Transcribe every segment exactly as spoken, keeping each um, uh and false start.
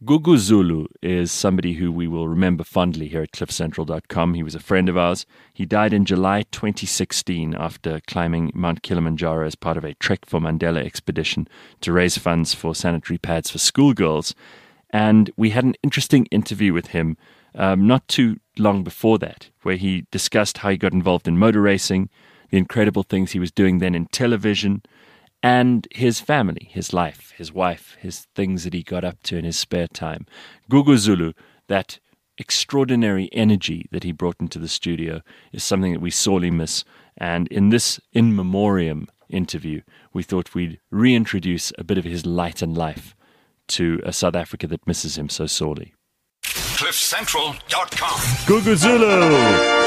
Gugu Zulu is somebody who we will remember fondly here at cliff central dot com. He was a friend of ours. He died in July twenty sixteen after climbing Mount Kilimanjaro as part of a Trek for Mandela expedition to raise funds for sanitary pads for schoolgirls. And we had an interesting interview with him um, not too long before that, where he discussed how he got involved in motor racing, the incredible things he was doing then in television, and his family, his life, his wife, his things that he got up to in his spare time. Gugu Zulu, that extraordinary energy that he brought into the studio, is something that we sorely miss. And in this in memoriam interview, we thought we'd reintroduce a bit of his light and life to a South Africa that misses him so sorely. cliff central dot com. Gugu Zulu!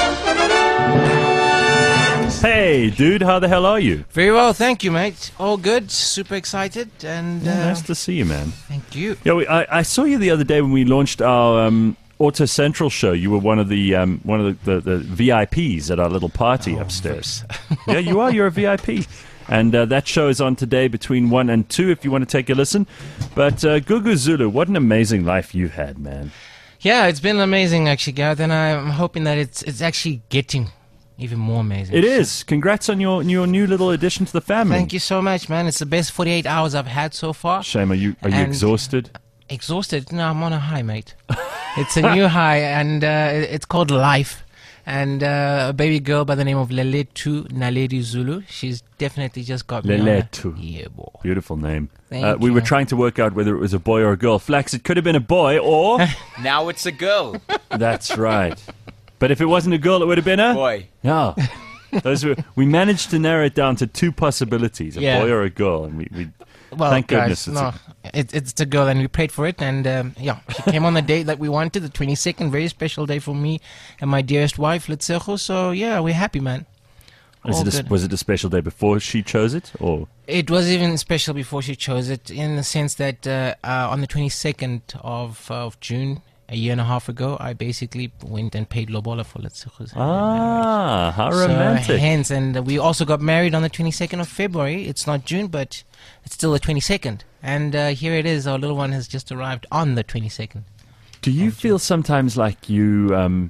Hey, dude, how the hell are you? Very well, thank you, mate. All good, super excited, and Yeah, uh, nice to see you, man. thank you. Yeah, we, I, I saw you the other day when we launched our um, Auto Central show. You were one of the um, one of the, the, the V I Ps at our little party Oh, upstairs. Yeah, you are. You're a V I P. And uh, that show is on today between one and two if you want to take a listen. But uh, Gugu Zulu, what an amazing life you've had, man. Yeah, it's been amazing, actually, Gareth, and I'm hoping that it's it's actually getting even more amazing. It is. Congrats on your your new little addition to the family. Thank you so much, man. It's the best forty-eight hours I've had so far. Shame, are you are you And- exhausted? Exhausted? No, I'm on a high, mate. It's a new high, and uh, it- it's called life. And uh, a baby girl by the name of Leletu Naledi Zulu. She's definitely just got me on a- Leletu. Yeah, boy. Beautiful name. Thank Uh, we you. were trying to work out whether it was a boy or a girl. Flax, it could have been a boy or... Now it's a girl. That's right. But if it wasn't a girl, it would have been a... Boy. Yeah. Those were, we managed to narrow it down to two possibilities, a Yeah. boy or a girl. And we, we Well, thank guys, goodness. It's no, a, it, it's the girl, and we prayed for it, and um, yeah, she came on the date that we wanted, the twenty-second, very special day for me and my dearest wife, Letsecho. So yeah, we're happy, man. is All it a, good. was it a special day before she chose it? Or It was even special before she chose it, in the sense that uh, uh, on the twenty-second of of June, a year and a half ago, I basically went and paid lobola for Letsecho's hand in marriage. Ah, how So, romantic. hence, and we also got married on the twenty-second of February. It's not June, but it's still the twenty-second. And uh, here it is. Our little one has just arrived on the twenty-second. Do you feel sometimes like you... Um,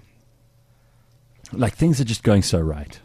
like things are just going so right?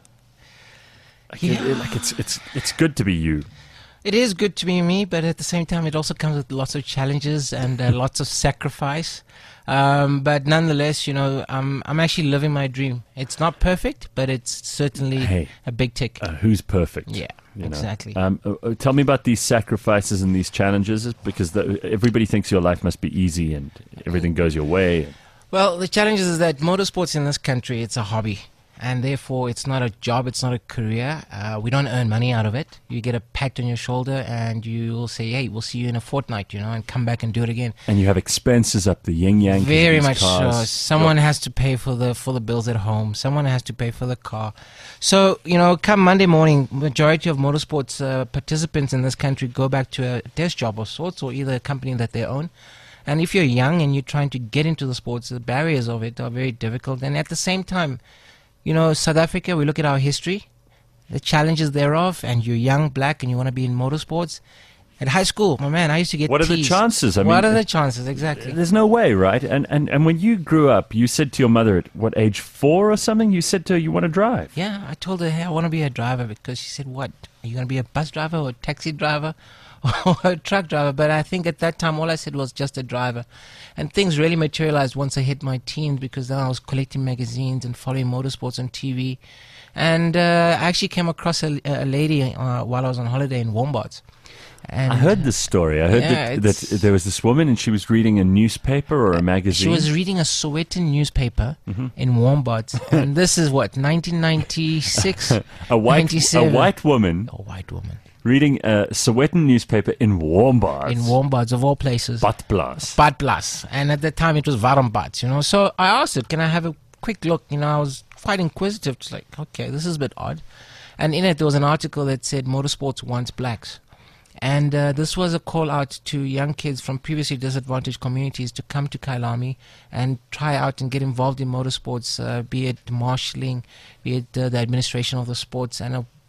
Like, it- Yeah. it- like it's, it's, it's good to be you. It is good to be me, but at the same time, it also comes with lots of challenges and uh, lots of sacrifice. Um, but nonetheless, you know, I'm I'm actually living my dream. It's not perfect, but it's certainly Hey. a big tick. Uh, who's perfect? Yeah, you know? exactly. Um, uh, uh, tell me about these sacrifices and these challenges, because the, everybody thinks your life must be easy and everything goes your way. Well, the challenge is that motorsports in this country, it's a hobby. And therefore, it's not a job, it's not a career. Uh, we don't earn money out of it. You get a pat on your shoulder and you will say, hey, we'll see you in a fortnight, you know, and come back and do it again. And you have expenses up the yin yang. Very much cars. so. Someone has to pay for the for the bills at home. Someone has to pay for the car. So, you know, come Monday morning, majority of motorsports uh, participants in this country go back to a desk job of sorts, or either a company that they own. And if you're young and you're trying to get into the sports, the barriers of it are very difficult. And at the same time, you know, South Africa, we look at our history, the challenges thereof, and you're young, black, and you want to be in motorsports. At high school, my man, I used to get What are the teased. chances? I what mean, are the chances? Exactly. There's no way, right? And, and and when you grew up, you said to your mother at what, age four or something? You said to her you want to drive. Yeah, I told her, hey, I want to be a driver, because she said, what? Are you going to be a bus driver or a taxi driver or a truck driver? But I think at that time, all I said was just a driver. And things really materialized once I hit my teens, because then I was collecting magazines and following motorsports on T V. And uh, I actually came across a, a lady uh, while I was on holiday in Wombats. And I heard this story. I heard Yeah, that, that it's- there was this woman and she was reading a newspaper or a She magazine. was reading a Sowetan newspaper Mm-hmm. in Wombats. And this is what, nineteen ninety-six? a white a ninety-seven. white woman A white woman. reading a Sowetan newspaper in Wombats. In Wombats, of all places. Badplaats. Badplaats. And at the time, it was Warmbad, you know. So I asked her, can I have a quick look? You know, I was quite inquisitive. It's like, okay, this is a bit odd. And in it, there was an article that said motorsports wants blacks. And uh, this was a call out to young kids from previously disadvantaged communities to come to Kailami and try out and get involved in motorsports, uh, be it marshalling, be it uh, the administration of the sports. And a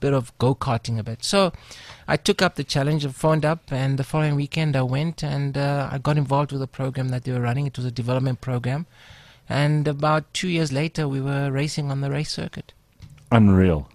bit of go-karting a bit. So I took up the challenge, phoned up, and the following weekend I went and uh, I got involved with a program that they were running. It was a development program. And about two years later, we were racing on the race circuit. Unreal.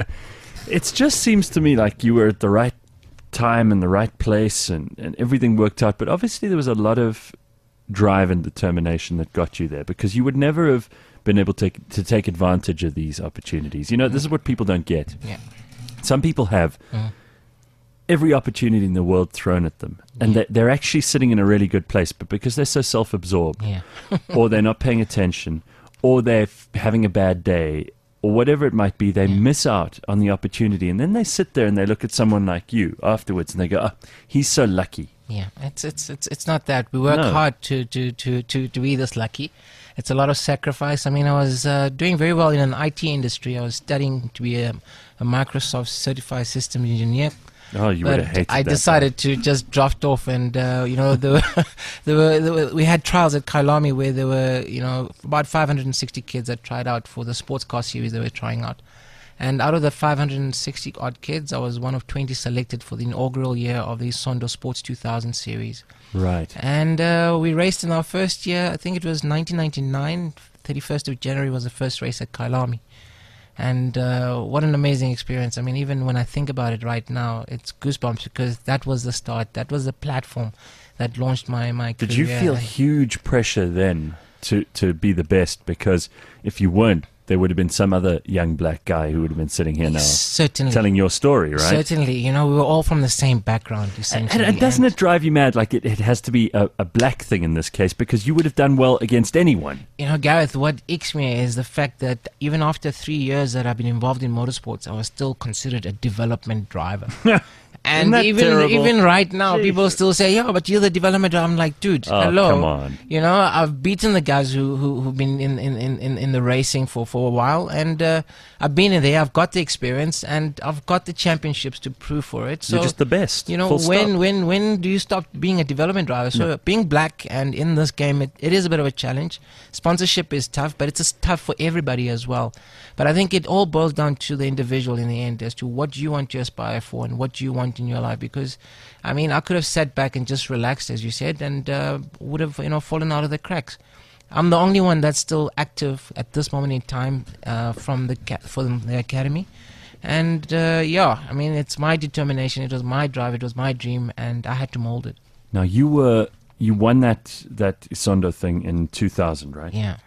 It just seems to me like you were at the right time and the right place and, and everything worked out. But obviously there was a lot of drive and determination that got you there, because you would never have been able to, to take advantage of these opportunities. You know, this is what people don't get. Yeah. Some people have Mm. every opportunity in the world thrown at them, and Yeah. they, they're actually sitting in a really good place, but because they're so self-absorbed, Yeah. or they're not paying attention, or they're f- having a bad day, or whatever it might be, they Yeah. miss out on the opportunity. And then they sit there and they look at someone like you afterwards and they go, oh, he's so lucky. Yeah, it's it's it's it's not that. We work No. hard to, to, to, to, to be this lucky. It's a lot of sacrifice. I mean, I was uh, doing very well in an I T industry. I was studying to be a, a Microsoft certified system engineer. Oh, you would But have hated I that. decided to just draft off, and uh, you know, there were, there were, there were, we had trials at Kailami where there were, you know, about five hundred sixty kids that tried out for the sports car series they were trying out. And out of the five hundred sixty odd kids, I was one of twenty selected for the inaugural year of the Sondo Sports two thousand series. Right. And uh, we raced in our first year. I think it was nineteen ninety-nine. thirty-first of January was the first race at Kailami. And uh, what an amazing experience. I mean, even when I think about it right now, it's goosebumps, because that was the start. That was the platform that launched my, my Did career. you feel huge pressure then to, to be the best? Because if you weren't, there would have been some other young black guy who would have been sitting here now Certainly. telling your story, right? Certainly. You know, we were all from the same background, And, essentially. and doesn't and- it drive you mad? Like, it, it has to be a, a black thing in this case, because you would have done well against anyone. You know, Gareth, what icks me is the fact that even after three years that I've been involved in motorsports, I was still considered a development driver. And that even terrible? even right now, people Jesus. still say, "Yeah, but you're the development driver." I'm like, dude, Oh, hello. come on. You know, I've beaten the guys who who who've been in in, in, in in the racing for, for a while, and uh, I've been in there. I've got the experience, and I've got the championships to prove for it. So You're just the best. you know, Full when, stop. when when do you stop being a development driver? So No. being black and in this game, it, it is a bit of a challenge. Sponsorship is tough, but it's just tough for everybody as well. But I think it all boils down to the individual in the end as to what you want to aspire for and what you want in your life. Because, I mean, I could have sat back and just relaxed, as you said, and uh, would have, you know, fallen out of the cracks. I'm the only one that's still active at this moment in time uh, from the ca- from the academy. And uh, yeah, I mean, it's my determination. It was my drive. It was my dream, and I had to mold it. Now, you were you won that that Isondo thing in two thousand, right? Yeah.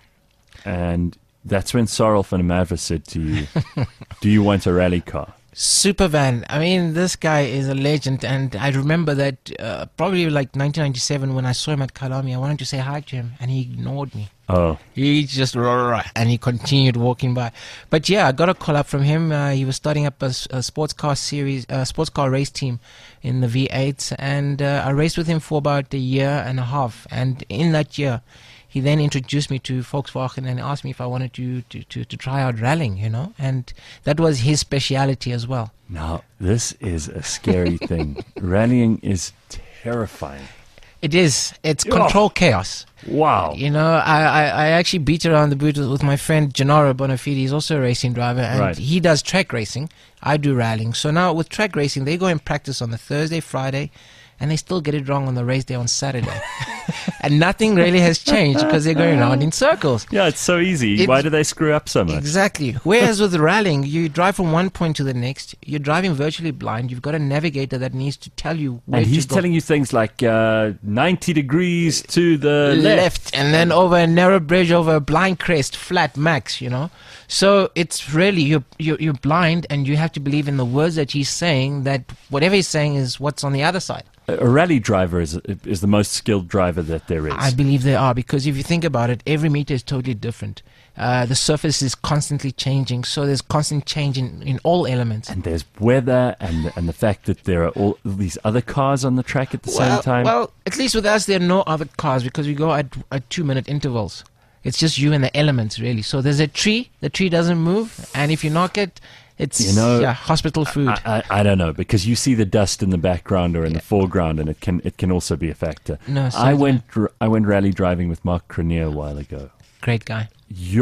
And that's when Sorrel van der Merwe said to you, do you want a rally car? Supervan. I mean, this guy is a legend, and I remember that uh, probably like nineteen ninety-seven when I saw him at Kailami. I wanted to say hi to him, and he ignored me. Oh, He just and he continued walking by. But yeah, I got a call up from him. Uh, he was starting up a, s- a sports car series, a sports car race team in the V eights, and uh, I raced with him for about a year and a half. And in that year, he then introduced me to Volkswagen and asked me if I wanted to, to, to, to try out rallying, you know, and that was his speciality as well. now this is a scary thing. Rallying is terrifying. It is. It's Oh. control chaos. Wow. You know, I, I, I actually beat around the boot with, with my friend Gennaro Bonafide. He's also a racing driver, and Right. he does track racing. I do rallying. So now with track racing, they go and practice on the Thursday, Friday, and they still get it wrong on the race day on Saturday. And nothing really has changed because they're going around in circles. Yeah, it's so easy. It's- Why do they screw up so much? Exactly. Whereas with rallying, you drive from one point to the next. You're driving virtually blind. You've got a navigator that needs to tell you where And to he's go. telling you things like uh, ninety degrees to the left. and then over a narrow bridge, over a blind crest, flat max, you know. So it's really, you're, you're, you're blind, and you have to believe in the words that he's saying, that whatever he's saying is what's on the other side. A a rally driver is is the most skilled driver that there is. I believe they are, because if you think about it, every meter is totally different. Uh, the surface is constantly changing, so there's constant change in, in all elements. and there's weather and and the fact that there are all these other cars on the track at the well, same time. well, at least with us, there are no other cars because we go at, at two-minute intervals. It's just you and the elements, really. So there's a tree, the tree doesn't move, and if you knock it, it's You know, yeah, hospital food. I, I, I don't know, because you see the dust in the background or in the foreground, and it can it can also be a factor. No, I certainly. went r- I went rally driving with Mark Cranier a while ago. Great guy. Yo,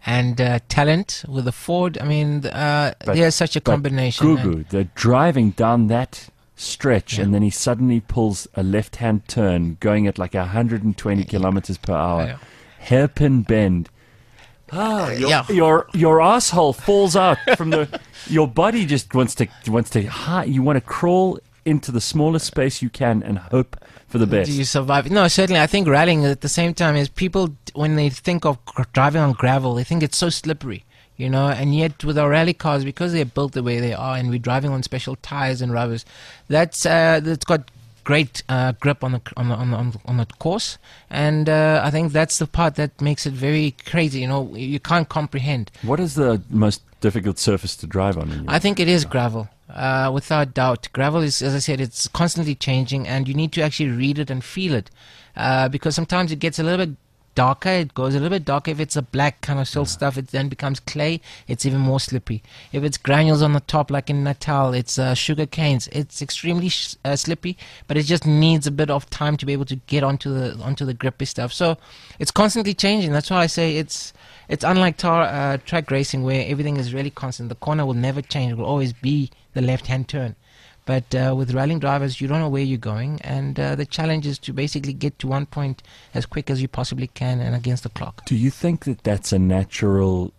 and uh, talent with the Ford. I mean, uh, But- there's such a but combination. Gugu, they're driving down that stretch, Yeah. and then he suddenly pulls a left-hand turn, going at like one hundred twenty kilometers per hour, Yeah. hairpin bend. Ah, your, Yeah. your your asshole falls out from the. Your body just wants to wants to. Hi, you want to crawl into the smallest space you can and hope for the best. Do you survive? No, certainly. I think rallying at the same time is people, when they think of gr- driving on gravel, they think it's so slippery, you know, and yet with our rally cars, because they're built the way they are and we're driving on special tires and rubbers, that's, uh, that's got great uh, grip on the, on the on the on the on the course, and uh, I think that's the part that makes it very crazy. You know, you can't comprehend. What is the most difficult surface to drive on? In your I think it is gravel, uh, without doubt. Gravel is, as I said, it's constantly changing, and you need to actually read it and feel it, uh, because sometimes it gets a little bit darker. It goes a little bit darker. If it's a black kind of silt stuff, it then becomes clay. It's even more slippery. If it's granules on the top, like in Natal, it's uh, sugar canes. It's extremely sh- uh, slippy, but it just needs a bit of time to be able to get onto the onto the grippy stuff. So it's constantly changing. That's why I say it's it's unlike tar, uh, track racing, where everything is really constant. The corner will never change. It will always be the left-hand turn. But uh, with rallying drivers, you don't know where you're going, and uh, the challenge is to basically get to one point as quick as you possibly can and against the clock. Do you think that that's a natural,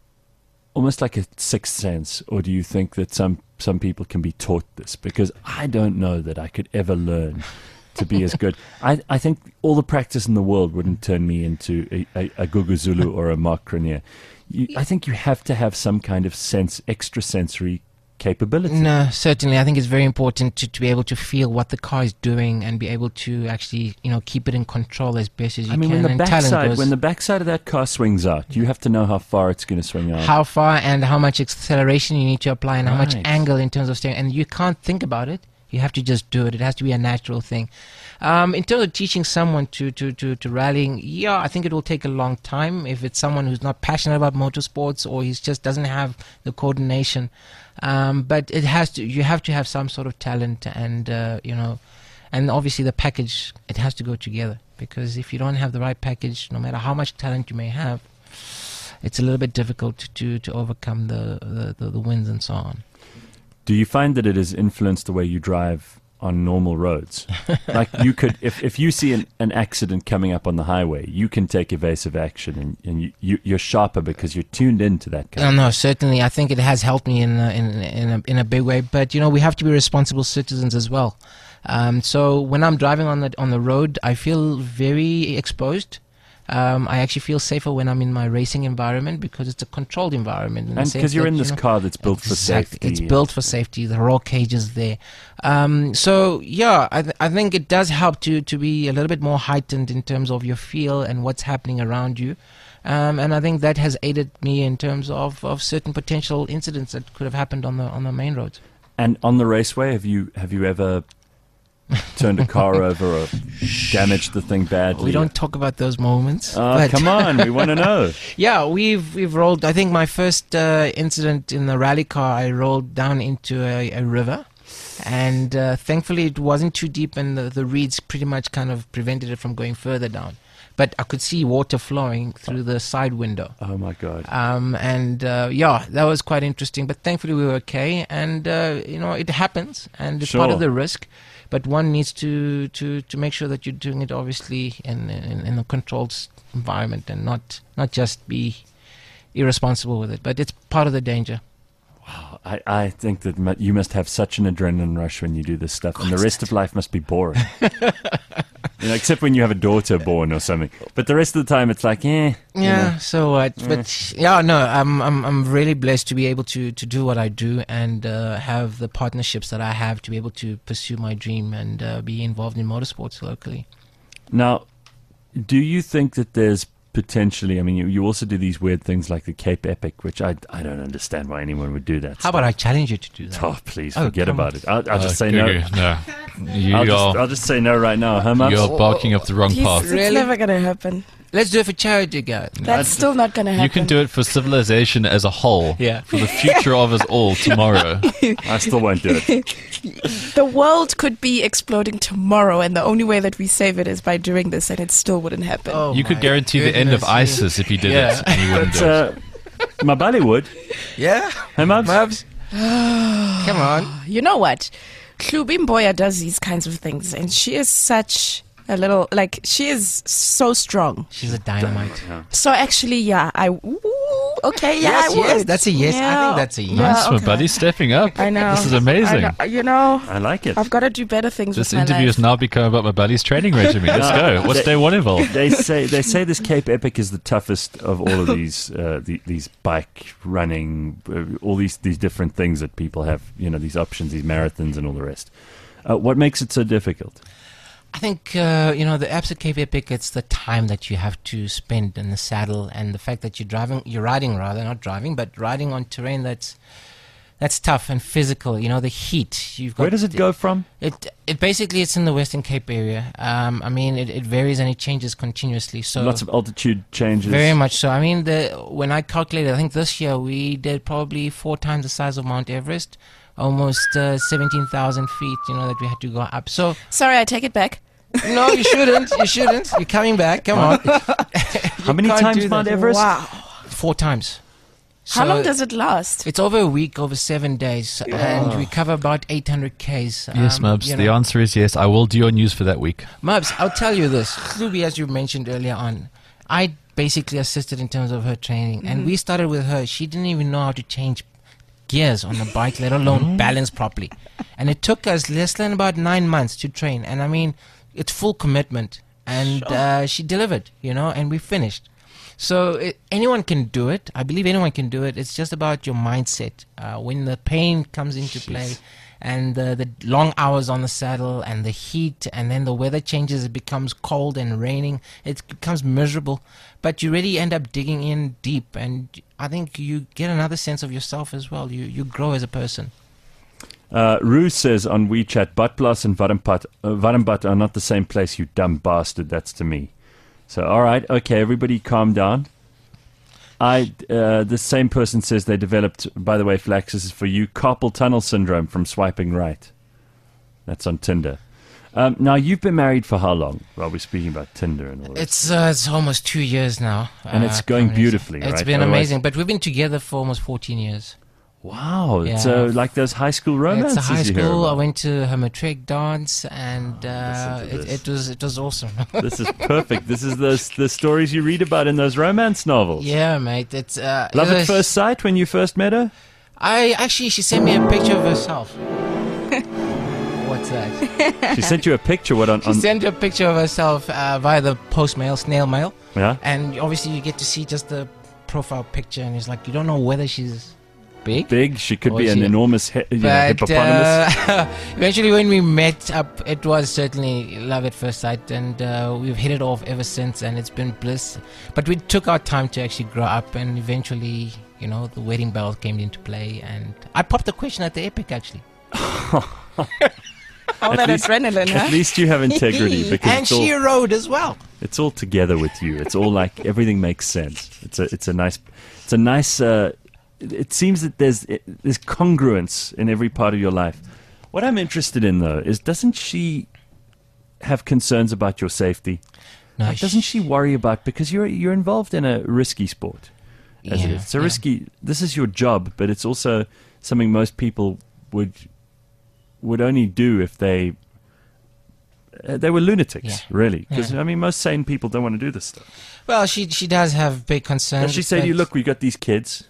almost like a sixth sense, or do you think that some, some people can be taught this? Because I don't know that I could ever learn to be as good. I, I think all the practice in the world wouldn't turn me into a, a, a Gugu Zulu or a Mark Grenier. You, I think you have to have some kind of sense, extrasensory capability. No, certainly. I think it's very important to, to be able to feel what the car is doing and be able to actually, you know, keep it in control as best as you I mean, can. when the And talent backside goes- when the backside of that car swings out, you have to know how far it's going to swing out. how far and how much acceleration you need to apply and how much Right. angle in terms of steering. And you can't think about it. You have to just do it. It has to be a natural thing. Um, in terms of teaching someone to, to, to, to rallying, yeah, I think it will take a long time. If it's someone who's not passionate about motorsports or he just doesn't have the coordination. Um, but it has to. You have to have some sort of talent, and uh, you know, and obviously the package. It has to go together, because if you don't have the right package, no matter how much talent you may have, it's a little bit difficult to to overcome the the, the, the wins and so on. Do you find that it has influenced the way you drive on normal roads? Like you could, if, if you see an, an accident coming up on the highway, you can take evasive action, and, and you, you, you're sharper because you're tuned into that kind No, of no, certainly. I think it has helped me in a, in in a, in a big way. But you know, we have to be responsible citizens as well. Um, so when I'm driving on the on the road, I feel very exposed. Um, I actually feel safer when I'm in my racing environment, because it's a controlled environment. in the And sense because you're that, in you this know, car that's built for Exact- safety. It's built for safety. The roll cages there. Um, so yeah, I, th- I think it does help to to be a little bit more heightened in terms of your feel and what's happening around you. Um, and I think that has aided me in terms of, of certain potential incidents that could have happened on the on the main roads. And on the raceway, have you have you ever turned a car over or damaged the thing badly? We don't talk about those moments. Oh, but come on, we want to know. yeah, we've we've rolled. I think my first uh, incident in the rally car, I rolled down into a, a river, and uh, thankfully it wasn't too deep, and the, the reeds pretty much kind of prevented it from going further down. But I could see water flowing through the side window. Oh my God. Um, and uh, yeah, that was quite interesting. But thankfully we were okay, and uh, you know, it happens, and it's part of Sure. the risk. But one needs to, to, to make sure that you're doing it obviously in, in, in a controlled s- environment, and not, not just be irresponsible with it. But it's part of the danger. I, I think that mu- you must have such an adrenaline rush when you do this stuff, and the rest of life must be boring. You know, except when you have a daughter born or something. But the rest of the time, it's like, eh. you Yeah, know. so what? But yeah, no, I'm I'm I'm really blessed to be able to, to do what I do, and uh, have the partnerships that I have to be able to pursue my dream and uh, be involved in motorsports locally. Now, do you think that there's potentially, I mean, you, you also do these weird things like the Cape Epic, which I, I don't understand why anyone would do that. How about I challenge you to do that? Oh, please Oh, forget come about on. it. I'll, I'll just Uh, say no. Gugu, no. You I'll just, are I'll just say no right now. Huh, Mubs? you're barking up the wrong He's- path. It's Really? never gonna happen. Let's do it for charity, guys. That's still not going to happen. You can do it for civilization as a whole. Yeah. For the future of us all tomorrow. I still won't do it. The world could be exploding tomorrow, and the only way that we save it is by doing this, and it still wouldn't happen. Oh, You could my guarantee the end of goodness. ISIS if you did Yeah. it, and you wouldn't But, do it. uh, my belly would. Yeah. Hey, Mubs? Mubs. Come on. You know what? Klubi Mboya does these kinds of things, and she is such a little, like, she is so strong. She's a dynamite. So actually, yeah, I, ooh, okay, yeah, Yes, I would. yes, that's a yes. I Yeah. think that's a yes. Nice, Yeah, my okay. buddy, stepping up. I know. This is amazing. I know, you know, I like it. I've got to do better things This with my interview life. has now become about my buddy's training regimen. Let's go. What's day one involved? They say they say this Cape Epic is the toughest of all of these uh, the, these bike running, uh, all these these different things that people have. You know, these options, these marathons, and all the rest. Uh, what makes it so difficult? I think, uh, you know, the Absolute Cape Epic, it's the time that you have to spend in the saddle and the fact that you're driving, you're riding rather, not driving, but riding on terrain that's that's tough and physical. You know, the heat. You've got Where does it go from? It it basically it's in the Western Cape area. Um, I mean, it, it varies and it changes continuously. So Lots of altitude changes. very much so. I mean, the when I calculated, I think this year we did probably four times the size of Mount Everest, almost uh, seventeen thousand feet. You know that we had to go up. So Sorry, I take it back. no, you shouldn't. You shouldn't. You're coming back. Come on. How many can't times do Mount that. Everest? Wow. Four times. How So long does it last? It's over a week, over seven days, and we cover about eight hundred Ks. Yes, um, Mubs. you The know. answer is yes. I will do your news for that week. Mubs, I'll tell you this. Klubi, as you mentioned earlier on, I basically assisted in terms of her training. And we started with her. She didn't even know how to change gears on the bike, let alone balance properly. And it took us less than about nine months to train. And I mean, it's full commitment. And uh, she delivered, you know, and we finished. So it, anyone can do it. I believe anyone can do it. It's just about your mindset. Uh, when the pain comes into play, and the, the long hours on the saddle, and the heat, and then the weather changes, it becomes cold and raining. It becomes miserable. But you really end up digging in deep, and I think you get another sense of yourself as well. You you grow as a person. Uh, Rue says on WeChat, Badplaas and Warmpat, uh, Warmpat are not the same place, you dumb bastard. That's to me. So, all right, okay, everybody calm down. I, uh, the same person says they developed, by the way, Flax, this is for you, carpal tunnel syndrome from swiping right. That's on Tinder. Um, now, you've been married for how long? Well, we're speaking about Tinder and all that. It's uh, it's almost two years now. And it's uh, going coming. beautifully, It's right? been Otherwise- amazing. But we've been together for almost fourteen years. Wow, it's Yeah. uh, like those high school romances It's a high you hear school. I about. went to her matric dance, and uh, listen to it, this. it was it was awesome. This is perfect. This is the the stories you read about in those romance novels. Yeah, mate. It's uh, Love it at was- first sight when you first met her? I actually, she sent me a picture of herself. What's that? She sent you a picture. What on? She on sent a picture of herself uh, via the post mail, snail mail, yeah. and obviously you get to see just the profile picture, and it's like you don't know whether she's big. Big. She could Or be is an she- enormous he- you know, But hippopotamus. uh, eventually, when we met up, it was certainly love at first sight, and uh, we've hit it off ever since, and it's been bliss. But we took our time to actually grow up, and eventually, you know, the wedding bell came into play, and I popped a question at the Epic actually, All At that least- adrenaline, At huh? least you have integrity because and it's all, she rode as well. it's all together with you. It's all like everything makes sense. It's a it's a nice it's a nice. Uh, it it seems that there's it, there's congruence in every part of your life. What I'm interested in though is doesn't she have concerns about your safety? No, Like, doesn't she worry about because you're you're involved in a risky sport? As it Yeah, is. It's a yeah. risky. This is your job, but it's also something most people would would only do if they uh, they were lunatics, Yeah. really. Because Yeah. I mean, most sane people don't want to do this stuff. Well, she she does have big concerns. Does she say to you, but- "Look, we got these kids"?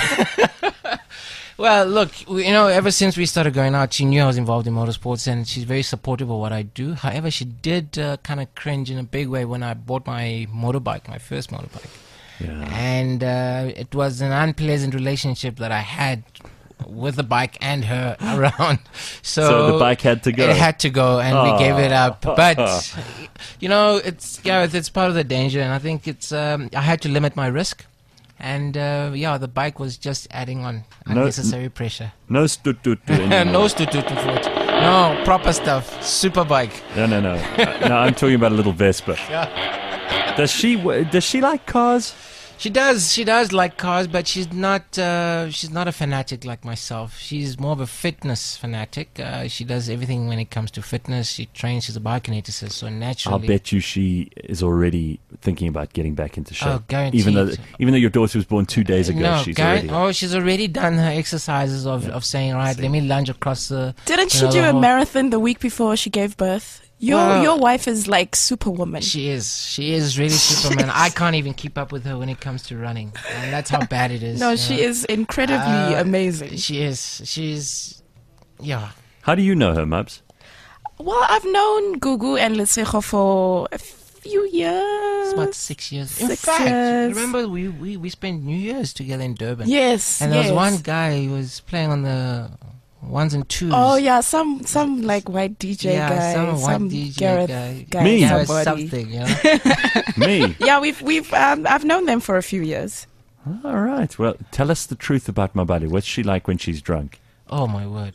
Well, look, we- you know, ever since we started going out, she knew I was involved in motorsports, and she's very supportive of what I do. However, she did uh, kind of cringe in a big way when I bought my motorbike, my first motorbike. Yeah. And uh, it was an unpleasant relationship that I had with the bike and her around. So, So the bike had to go. It had to go, and we gave it up. Oh. But you know, it's yeah, it's part of the danger, and I think it's. Um, I had to limit my risk, and uh, yeah, the bike was just adding on No- unnecessary pressure. No stut tut tut anymore. No stutut foot. No proper stuff. Super bike. No, no, no. Uh, no, I'm talking about a little Vespa. Yeah. Does she? w- Does she like cars? She does. She does like cars, but she's not. Uh, she's not a fanatic like myself. She's more of a fitness fanatic. Uh, she does everything when it comes to fitness. She trains. She's a biokineticist, so naturally. I'll bet you she is already thinking about getting back into shape. Oh, guaranteed. Even though, even though your daughter was born two days ago, no, she's guar- already. oh, she's already done her exercises of, of saying, right, let me lunge across the. Didn't you she know, do the a whole- marathon the week before she gave birth? Your Well, your wife is like Superwoman. She is. She is really Superman. I can't even keep up with her when it comes to running, and that's how bad it is. no, you she know. is incredibly Uh, amazing. She is. She's. Yeah. How do you know her, Mubs? Well, I've known Gugu and Lesego for a few years. It's about six years. In Six fact, years. remember we, we, we spent New Year's together in Durban. Yes, And there yes. was one guy who was playing on the ones and twos. Oh yeah, some some like white D J yeah, guy, some white D J Gareth guy. guy, Me. Gareth somebody. something, you know. Me. Yeah, we've we've um, I've known them for a few years. All right. Well, tell us the truth about my buddy. What's she like when she's drunk? Oh my word.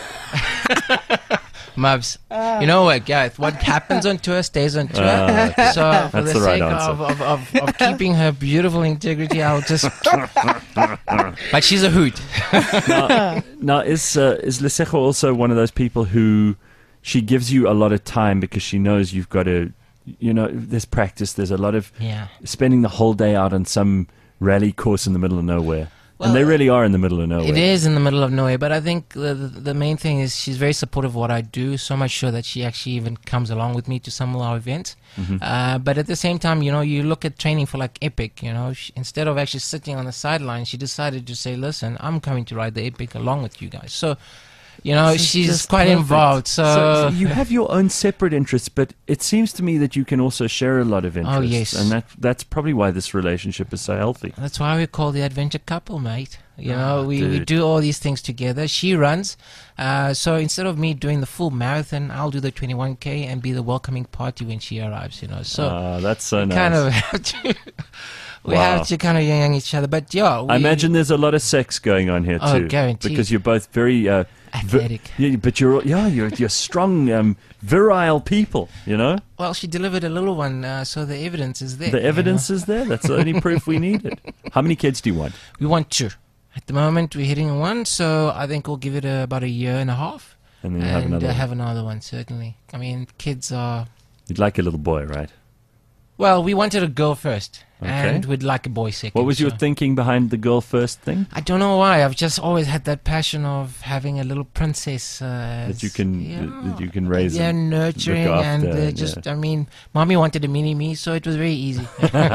Mubs, you know what, Gareth? What happens on tour stays on tour. Ah, so, for That's the the right sake answer. of, of, of, of keeping her beautiful integrity, I'll just. But she's a hoot. Now, now is uh, is Lesego also one of those people who she gives you a lot of time because she knows you've got to, you know, there's practice. There's a lot of Yeah. spending the whole day out on some rally course in the middle of nowhere. Well, and they really are in the middle of nowhere. It is in the middle of nowhere, but I think the, the the main thing is she's very supportive of what I do, so much so that she actually even comes along with me to some of our events. Mm-hmm. Uh, but at the same time, you know, you look at training for like Epic, you know, she, instead of actually sitting on the sideline, she decided to say, listen, I'm coming to ride the Epic along with you guys. So, you know, This is she's just quite perfect. involved. So, you have your own separate interests, but it seems to me that you can also share a lot of interests. Oh, yes. And that that's probably why this relationship is so healthy. that's why we call the adventure couple, mate. You Ah, know, we, we dude. do all these things together. She runs. Uh, so instead of me doing the full marathon, I'll do the twenty-one K and be the welcoming party when she arrives, you know. So Ah, that's so we nice. kind of have to, we Wow. have to kind of yang each other. But yeah, we, I imagine there's a lot of sex going on here Oh, too, guaranteed. because you're both very uh, vi- athletic. yeah, but you're yeah, you're you're strong, um, virile people. You know, Well, she delivered a little one, uh, so the evidence is there. the you evidence know. is there. That's the only proof we needed. How many kids do you want? We want two. At the moment, we're hitting one, so I think we'll give it a, about a year and a half. And then you and have another. uh, one. have another one, certainly. I mean, kids are... You'd like a little boy, right? Well, we wanted a girl first, Okay. and we'd like a boy second. What was your so- thinking behind the girl first thing? I don't know why. I've just always had that passion of having a little princess uh, That you as- can yeah, that you can raise. yeah, and nurturing, look and after uh, and, just. yeah. I mean, mommy wanted a mini me, so it was very easy.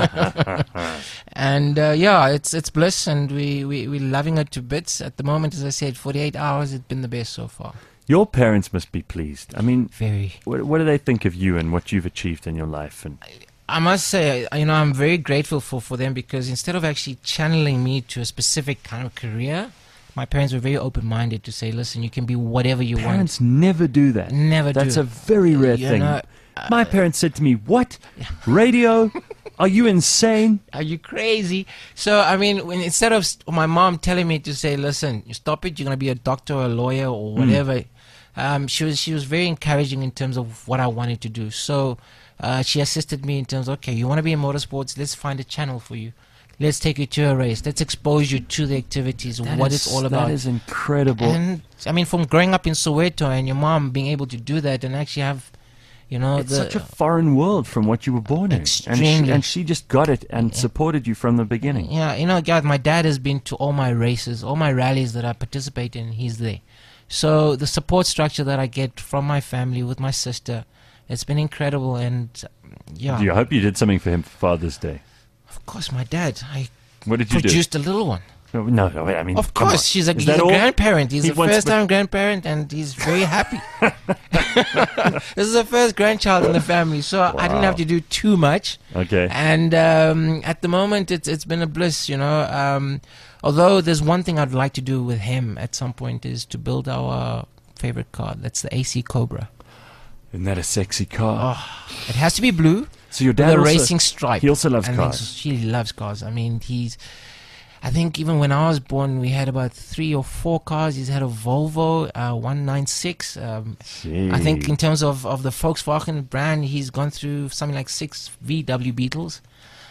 And uh, yeah, it's it's bliss, and we we we're loving it to bits. At the moment, as I said, forty-eight hours. It's been the best so far. Your parents must be pleased. I mean, Very. what, what do they think of you and what you've achieved in your life? And I must say, you know, I'm very grateful for, for them because instead of actually channeling me to a specific kind of career, my parents were very open-minded to say, listen, you can be whatever you parents never do that. want. Never That's do. a very rare You thing. know, My parents said to me, "What? Radio? Are you insane?" Are you crazy? So, I mean, when instead of st- my mom telling me to say, listen, you stop it, you're going to be a doctor or a lawyer or whatever, um, she was she was very encouraging in terms of what I wanted to do. So uh, she assisted me in terms of, okay, you want to be in motorsports, let's find a channel for you. Let's take you to a race. Let's expose you to the activities, That what is- it's all about. That is incredible. And, I mean, from growing up in Soweto and your mom being able to do that and actually have, you know, it's the... such a foreign world from what you were born in. And she, Extremely. and she just got it and supported you from the beginning. Yeah, you know, God, my dad has been to all my races, all my rallies that I participate in, he's there. So the support structure that I get from my family with my sister, it's been incredible. And yeah, Do you, I hope you did something for him for Father's Day. of course, my dad, I What did you produced a little one. do? No, no, wait, I mean, Of come course, on. she's a, Is he's that a all? grandparent. He's He a wants- first-time grandparent, and he's very happy. This is the first grandchild in the family, so I didn't have to do too much. Okay. And um, at the moment, it's it's been a bliss, you know. Um, although there's one thing I'd like to do with him at some point is to build our favorite car. That's the A C Cobra. Isn't that a sexy car? Oh, it has to be blue so your with dad a also, racing stripe. he also loves and cars. then He loves cars. I mean, he's. I think even when I was born, we had about three or four cars. He's had a Volvo uh, one ninety-six. Um, I think in terms of, of the Volkswagen brand, he's gone through something like six V W Beetles.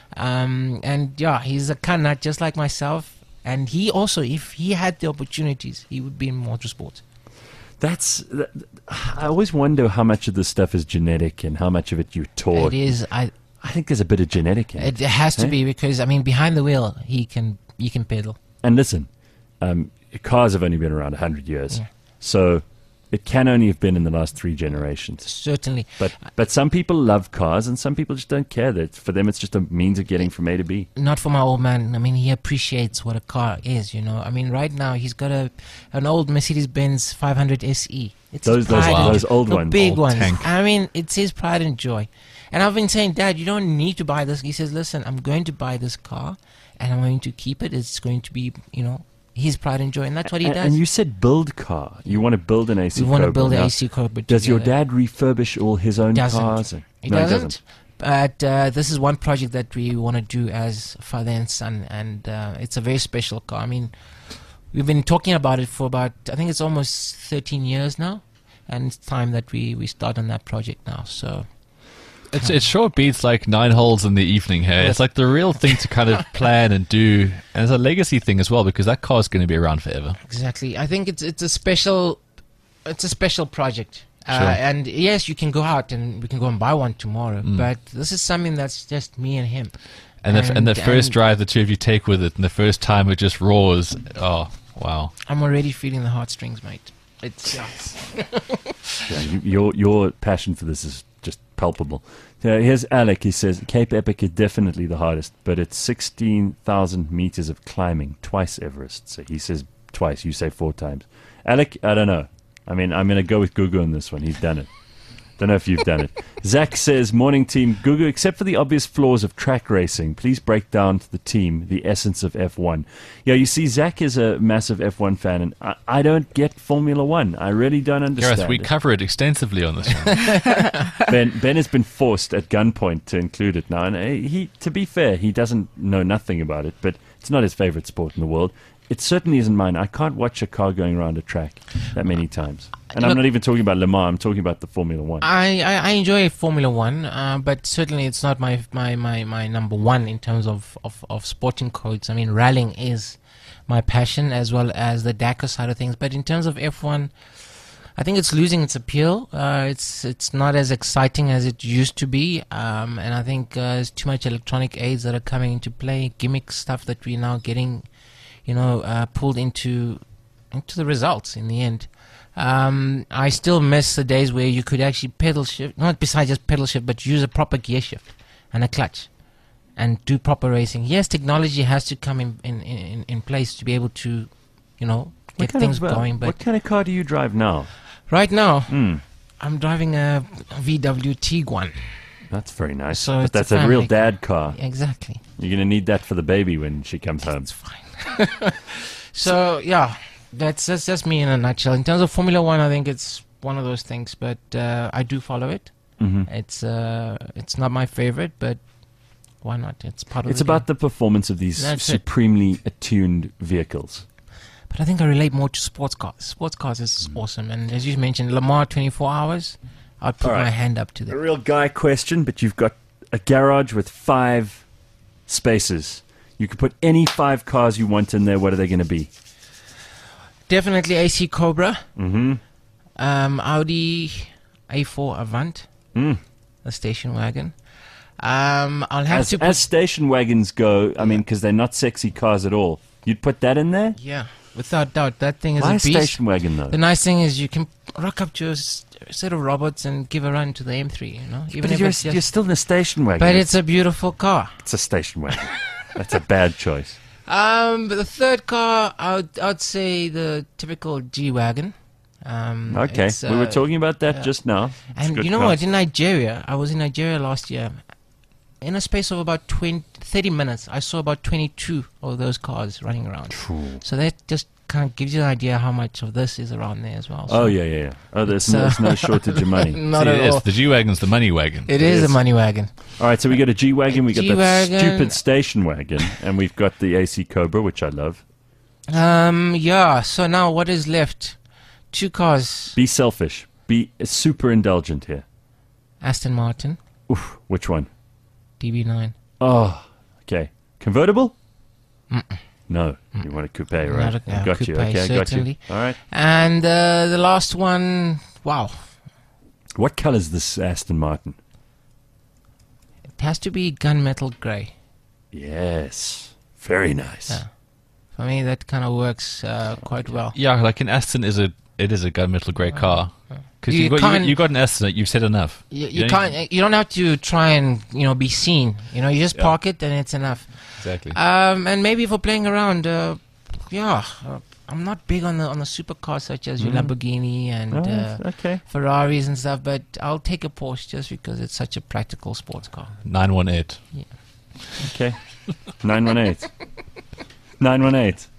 Um, and yeah, he's a nut just like myself. And he also, if he had the opportunities, he would be in motorsports. That's. That, I always wonder how much of this stuff is genetic and how much of it you're taught. It is. I. I think there's a bit of genetic in it. It has to eh? be because I mean, behind the wheel, he can he can pedal. And listen, um, cars have only been around a hundred years, Yeah. so it can only have been in the last three generations. Certainly. But but some people love cars, and some people just don't care. That for them, it's just a means of getting from A to B. Not for my old man. I mean, he appreciates what a car is, you know. I mean, right now he's got a an old Mercedes-Benz five hundred S E. It's Those- his those- pride and those joy. old the ones. big Old ones. tank. I mean, it's his pride and joy. And I've been saying, Dad, you don't need to buy this. He says, listen, I'm going to buy this car, and I'm going to keep it. It's going to be, you know, his pride and joy, and that's what he and, does. and you said build car. You want to build an A C we want to Cobra. build an Now, A C Cobra. Does your together. dad refurbish all his own Doesn't. cars? He no, doesn't. he doesn't. But uh, this is one project that we want to do as father and son, and uh, it's a very special car. I mean, we've been talking about it for about, I think it's almost thirteen years now, and it's time that we, we start on that project now. So It's, it sure beats like nine holes in the evening here. It's like the real thing to kind of plan and do. And it's a legacy thing as well because that car's going to be around forever. exactly, I think it's it's a special it's a special project. Uh, Sure. and yes, you can go out and we can go and buy one tomorrow, Mm. but this is something that's just me and him. And, the, and the And- first and- drive the two of you take with it and the first time it just roars. Oh, wow. I'm already feeling the heartstrings, mate. It's uh, Yeah, you, your your passion for this is just palpable. Uh, here's Alec. He says Cape Epic is definitely the hardest, but it's sixteen thousand meters of climbing, twice Everest. So he says twice. You say four times. Alec, I don't know. I mean, I'm going to go with Gugu on this one. He's done it. Don't know if you've done it. Zach says, morning team. Gugu, except for the obvious flaws of track racing, please break down to the team the essence of F one. Yeah, you see, Zach is a massive F one fan, and I, I don't get Formula One. I really don't understand Gareth, we it. cover it extensively on this one. Ben, Ben has been forced at gunpoint to include it now. And uh, he, to be fair, he doesn't know nothing about it, but it's not his favorite sport in the world. It certainly isn't mine. I can't watch a car going around a track that many times. And I'm Look- not even talking about Le Mans. I'm talking about the Formula One. I, I, I enjoy Formula One, uh, but certainly it's not my, my, my, my number one in terms of, of, of sporting codes. I mean, rallying is my passion as well as the Dakar side of things. But in terms of F one, I think it's losing its appeal. Uh, it's it's not as exciting as it used to be, um, and I think uh, there's too much electronic aids that are coming into play, gimmick stuff that we're now getting, you know, uh, pulled into into the results in the end. Um, I still miss the days where you could actually pedal shift, not besides just pedal shift, but use a proper gear shift and a clutch and do proper racing. Yes, technology has to come in in, in, in place to be able to, you know, What get kind things of, uh, going. But what kind of car do you drive now? right now, Hmm, I'm driving a V W Tiguan. that's very nice. So but it's a that's a, real family car. dad car. Exactly. You're going to need that for the baby when she comes home. It's fine. So yeah, that's that's just me in a nutshell. In terms of Formula One, I think it's one of those things, but uh, I do follow it. hmm It's uh, it's not my favorite, but why not? It's part of. It's the about game. the performance of these That's it. supremely attuned vehicles. But I think I relate more to sports cars. Sports cars is awesome, and as you mentioned, Lamar twenty-four hours. I'd put All right. my hand up to A that. real guy question, but you've got a garage with five spaces. You can put any five cars you want in there. What are they going to be? Definitely A C Cobra, Mm-hmm. um, Audi A four Avant, Mm. the station wagon. Um, I'll have As, to put as station wagons go, I mean, because they're not sexy cars at all. You'd put that in there? yeah, without doubt, that thing is Why a a beast. station wagon, though? The nice thing is you can rock up to a s- set of robots and give a run to the M three. You know, even But if you're, it's just, you're still in a station wagon. but it's a beautiful car. It's a station wagon. That's a bad choice. Um, but the third car, I would I'd say the typical G wagon. Um, Okay, it's, we were uh, talking about that yeah. just now. It's a And good you know car. what? In Nigeria, I was in Nigeria last year. In a space of about twenty, thirty minutes, I saw about twenty-two of those cars running around. Phew. So that just kind of gives you an idea how much of this is around there as well. Oh So yeah, yeah, yeah. Oh, there's It's, no, uh, there's no shortage of money. Not See, at it is. all. The G-Wagon's the money wagon. It is is. a money wagon. All right, so we got a G wagon, we got that G-Wagon. stupid station wagon, and we've got the A C Cobra, which I love. Um, yeah. So now what is left? Two cars. Be selfish. Be super indulgent here. Aston Martin, Oof, which one? D B nine. Oh, okay. Convertible? No, you want a coupe, right? Not a- yeah, got you. coupe, Okay, I got you. certainly. All right. And uh, the last one, wow. What color is this Aston Martin? It has to be gunmetal grey. Yes, very nice. Yeah. For me, that kind of works uh, quite well. Yeah, like an Aston is a it is a gunmetal grey car. Because You you got can't- you, you got an Aston, you've said enough. You, you don't- can't. You don't have to try and you know be seen. You know, you just Yeah. park it and it's enough. Exactly. Um, and maybe for playing around, uh, yeah, uh, I'm not big on the on the supercars such as your Lamborghini and Oh, uh, okay. Ferraris and stuff. But I'll take a Porsche just because it's such a practical sports car. nine one eight. Okay. nine one eight. nine one eight.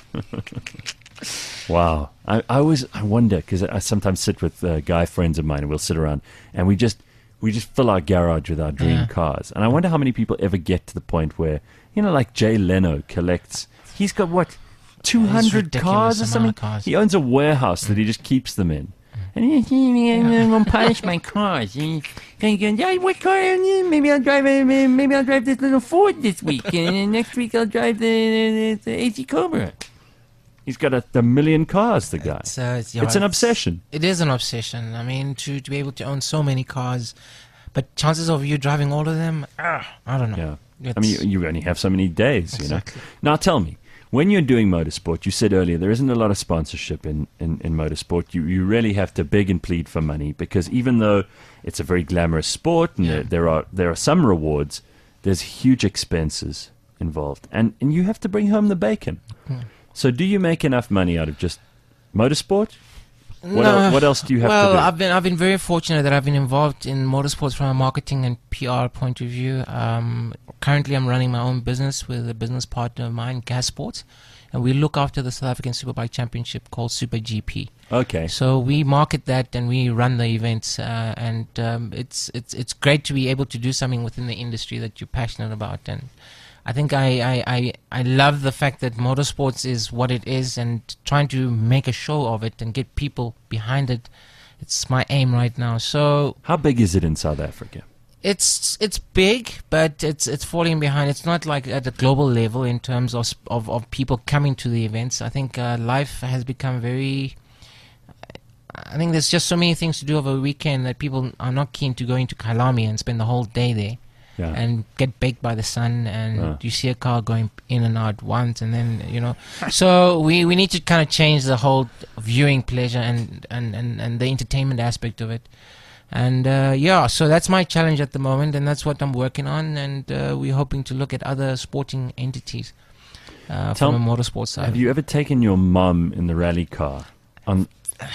Wow. I, I always I wonder because I sometimes sit with uh, guy friends of mine and we'll sit around and we just we just fill our garage with our dream Yeah. cars. And I wonder how many people ever get to the point where, you know, like Jay Leno collects, he's got what, two hundred ridiculous cars or amount something? of cars. He owns a warehouse that he just keeps them in. And he, he, I'm gonna polish my cars. He, he goes, "Yeah, what car? Maybe I'll drive. A, maybe I'll drive this little Ford this week, and then next week I'll drive the the, the A C Cobra." He's got a, a million cars. The guy. It's, uh, it's, yeah, It's an it's- obsession. It is an obsession. I mean, to to be able to own so many cars, but chances of you driving all of them, uh, I don't know. Yeah. I mean, you, you only have so many days, you Exactly. know. Now, tell me, when you're doing motorsport, you said earlier there isn't a lot of sponsorship in, in, in motorsport. You you really have to beg and plead for money because even though it's a very glamorous sport and Yeah. there, there are there are some rewards, there's huge expenses involved, and and you have to bring home the bacon. So, do you make enough money out of just motorsport? What, No. el- what else do you have well, to do? I've been I've been very fortunate that I've been involved in motorsports from a marketing and P R point of view. Um, currently, I'm running my own business with a business partner of mine, Gas Sports, and we look after the South African Superbike Championship called Super G P. Okay. So we market that and we run the events, uh, and um, it's it's it's great to be able to do something within the industry that you're passionate about. And I think I, I, I, I love the fact that motorsports is what it is, and trying to make a show of it and get people behind it. It's my aim right now. So How big is it in South Africa? it's it's big, but it's it's falling behind. It's not like at a global level in terms of sp- of, of people coming to the events. I think uh, life has become very. I think there's just so many things to do over a weekend that people are not keen to go into Kyalami and spend the whole day there Yeah. and get baked by the sun, and Ah. you see a car going in and out once, and then you know. So we, we need to kind of change the whole viewing pleasure and, and, and, and the entertainment aspect of it. And uh, yeah, so that's my challenge at the moment, and that's what I'm working on. And uh, we're hoping to look at other sporting entities uh, Tell from a m- motorsports side. Have you ever taken your mum in the rally car? On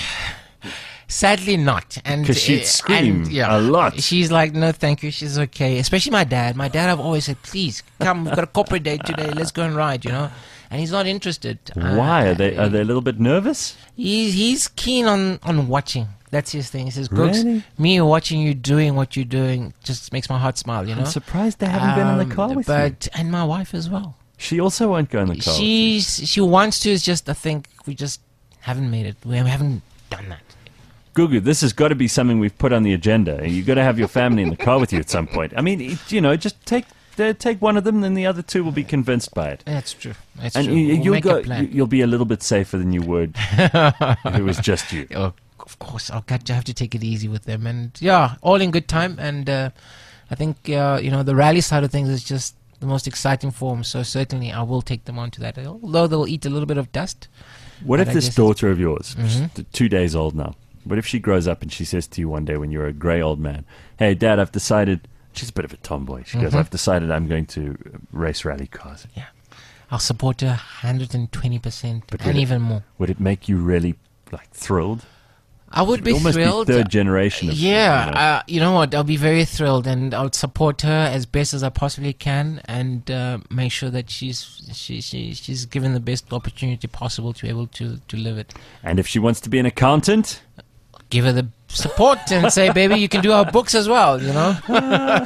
Sadly, not. And 'Cause she'd uh, scream and, yeah, a lot. She's like, no, thank you. She's okay. Especially my dad. My dad, I've always said, please come. We've got a corporate date today. Let's go and ride. You know, and he's not interested. Why Uh, are they are they a little bit nervous? He's he's keen on on watching. That's his thing. He says, Brooks, Really? me watching you doing what you're doing just makes my heart smile. You know. I'm surprised they haven't been in the Um, car with you. but and my wife as well. She also won't go in the car. with you. She's she wants to. It's just I think we just haven't made it. We haven't done that. Gugu, this has got to be something we've put on the agenda. You've got to have your family in the car with you at some point. I mean, it- you know, just take uh, take one of them, and the other two will be convinced by it. That's true. That's And true. you, We'll you'll make go. a plan. you- You'll be a little bit safer than you would if it was just you. Oh, of course, I'll got to have to take it easy with them, and yeah, all in good time. And uh, I think uh, you know the rally side of things is just the most exciting form. So certainly, I will take them onto that. Although they'll eat a little bit of dust. What But if I this guess it's- daughter of yours, Mhm. she's t- two days old now, what if she grows up and she says to you one day when you're a grey old man, "Hey, Dad, I've decided." She's a bit of a tomboy. She goes, Mhm. "I've decided I'm going to race rally cars." I'll support her one hundred twenty percent But and would it- even more. Would it make you really like thrilled? I would be almost thrilled. Be third generation. Of, yeah, you know. uh, you know what? I'll be very thrilled, and I would support her as best as I possibly can, and uh, make sure that she's she, she she's given the best opportunity possible to be able to to live it. And if she wants to be an accountant, give her the support and say, baby, you can do our books as well. You know.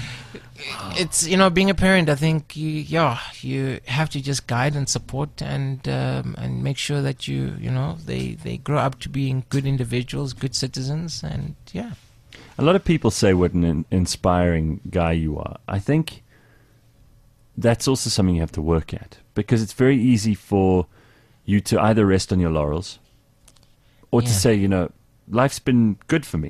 It's, you know, being a parent, I think you, yeah, you have to just guide and support and um, and make sure that you, you know, they, they grow up to being good individuals, good citizens, and yeah. A lot of people say what an in- inspiring guy you are. I think that's also something you have to work at, because it's very easy for you to either rest on your laurels or Yeah. to say, you know, life's been good for me.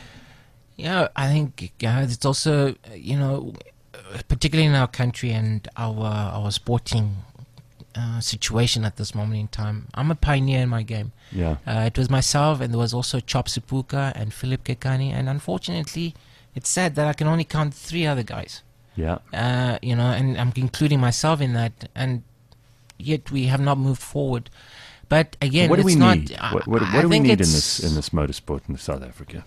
Yeah, I think uh, it's also, uh, you know, uh, particularly in our country and our our sporting uh, situation at this moment in time. I'm a pioneer in my game. Yeah. Uh, it was myself, and there was also Chop Sipuka and Philip Kekani, and unfortunately, it's sad that I can only count three other guys. Yeah. Uh, you know, and I'm including myself in that, and yet we have not moved forward. But again, what do it's we not. need? I- What, what, I what do we think need in it's- this in this motorsport in South Africa?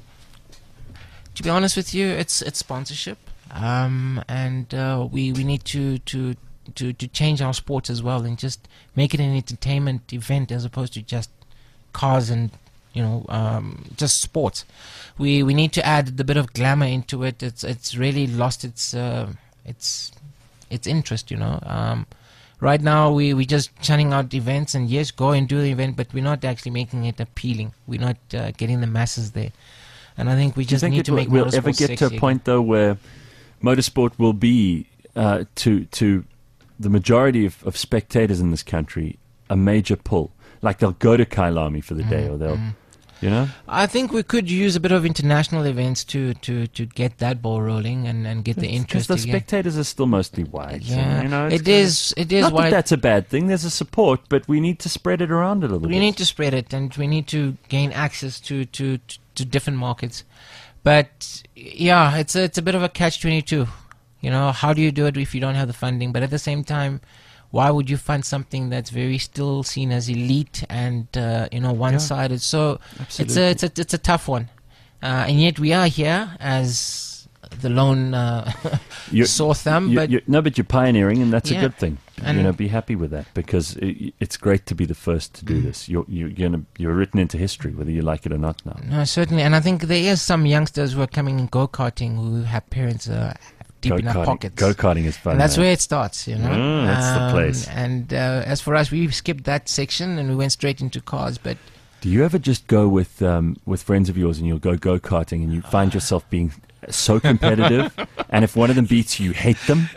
To be honest with you, it's it's sponsorship, um, and uh, we we need to, to to to change our sports as well, and just make it an entertainment event as opposed to just cars and, you know, um, just sports. We we need to add the bit of glamour into it. It's it's really lost its uh, its its interest, you know. Um, right now we we just churning out events, and yes, go and do the event, but we're not actually making it appealing. We're not uh, getting the masses there. And I think we Do you just think need it to will, make we'll motorsport ever get to sexy a point though where motorsport will be uh, to to the majority of, of spectators in this country a major pull? Like they'll go to Kailami for the day, or they'll, you know. I think we could use a bit of international events to, to, to get that ball rolling and, and get the Because interest the again. spectators are still mostly white. Yeah, and, you know, it's it kind of- is. It is Not why that that's a bad thing. There's a support, but we need to spread it around a little we bit. need to spread it, and we need to gain access to, to, to, to different markets. But yeah, it's a, it's a bit of a catch twenty-two. You know, how do you do it if you don't have the funding? But at the same time, why would you fund something that's very still seen as elite and uh, you know, one-sided? So it's Absolutely. a it's a it's a tough one, uh, and yet we are here as the lone uh, You're- sore thumb. You- but you- no, but you're pioneering, and that's a Yeah. good thing. And- you know, be happy with that, because it, it's great to be the first to Mm. do this. You're you're gonna you're written into history, whether you like it or not. Now, no, certainly, and I think there is some youngsters who are coming in go-karting who have parents uh, deep in our pockets. Go karting is fun. And that's man. where it starts, you know. Mm, that's the place. And uh, as for us, we skipped that section and we went straight into cars. But Do you ever just go with um, with friends of yours and you'll go go karting and you find yourself being so competitive, and if one of them beats you, you hate them?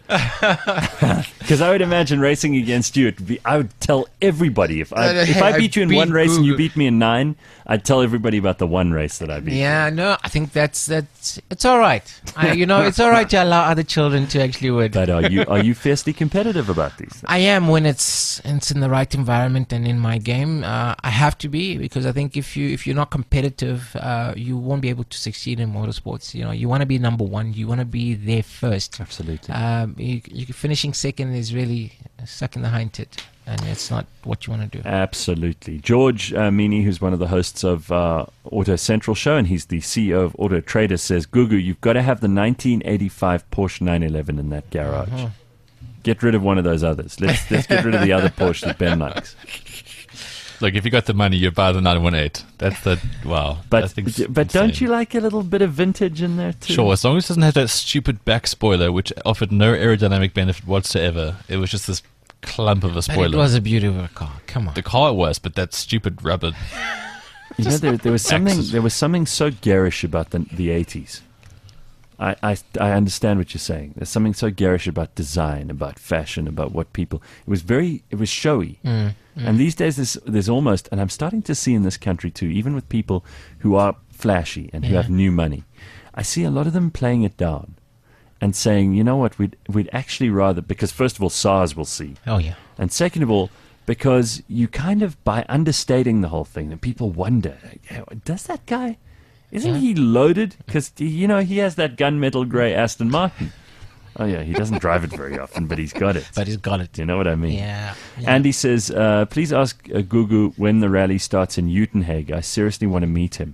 Because I would imagine racing against you, it'd be, I would tell everybody if I Uh, if I I beat you in beat one race and you Google. beat me in nine, I'd tell everybody about the one race that I beat. yeah, no, I think that's that's it's all right. I, you know, it's all right to allow other children to actually win. But are you are you fiercely competitive about these things? I am when it's it's in the right environment and in my game. Uh, I have to be, because I think if you if you're not competitive, uh, you won't be able to succeed in motorsports. You know, you want to be number one. You want to be there first. Absolutely. Um, you, you finishing second is really sucking the hind tit, and it's not what you want to do. Absolutely. George uh, Meany, who's one of the hosts of uh, Auto Central Show, and he's the C E O of Auto Trader, says, Gugu, you've got to have the nineteen eighty-five Porsche nine eleven in that garage. Uh-huh. Get rid of one of those others. Let's, let's get rid of the other Porsche that Ben likes. Look, if you got the money, you buy the nine one eight. That's the wow. that But thing's but don't insane. you like a little bit of vintage in there too? Sure, as long as it doesn't have that stupid back spoiler, which offered no aerodynamic benefit whatsoever. It was just this clump of a But spoiler. it was a beautiful car. Come on. The car was, but that stupid rubber. You know, there, there was something Axes. there was something so garish about the the eighties. I, I I understand what you're saying. There's something so garish about design, about fashion, about what people. It was very it was showy. Mm, And these days, there's, there's almost, and I'm starting to see in this country too, even with people who are flashy and who Yeah. have new money, I see a lot of them playing it down and saying, you know what, we'd, we'd actually rather, because first of all, SARS will see. Oh yeah. And second of all, because you kind of, by understating the whole thing, that people wonder, does that guy, isn't Yeah. he loaded? Because, you know, he has that gunmetal grey Aston Martin. Oh yeah, he doesn't drive it very often, but he's got it. But he's got it. Do you know what I mean? Yeah. yeah. Andy says, uh, please ask uh, Gugu when the rally starts in Uitenhage. I seriously want to meet him.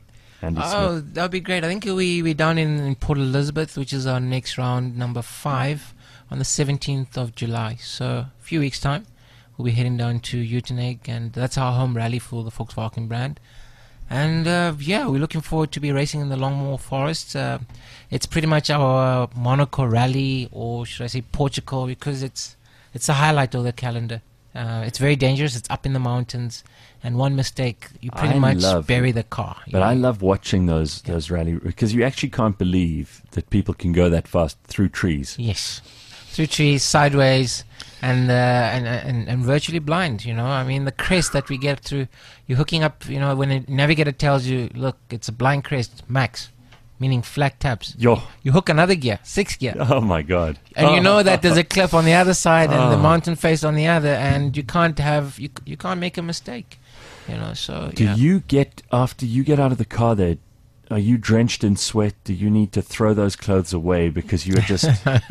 Andy Oh, Smith? that would be great. I think we, we're down in, in Port Elizabeth, which is our next round, number five, on the seventeenth of July. So a few weeks' time, we'll be heading down to Uitenhage, and that's our home rally for the Volkswagen brand. And uh, yeah, we're looking forward to be racing in the Longmoor Forest. Uh, it's pretty much our uh, Monaco rally, or should I say Portugal, because it's it's the highlight of the calendar. Uh, it's very dangerous. It's up in the mountains, and one mistake, you pretty I much love- bury the car. you But know. I love watching those those rally because you actually can't believe that people can go that fast through trees. Yes, through trees, sideways, and, uh, and and and virtually blind. You know, I mean, the crest that we get through, you're hooking up. You know, when a navigator tells you, "Look, it's a blind crest, max," meaning flat taps. Yo, You hook another gear, six gear, oh my God! and you Oh. know that there's a cliff on the other side and the Oh. mountain face on the other, and you can't have you you can't make a mistake. You know, so Do yeah. you get after you get out of the car there? Are you drenched in sweat? Do you need to throw those clothes away because you're just?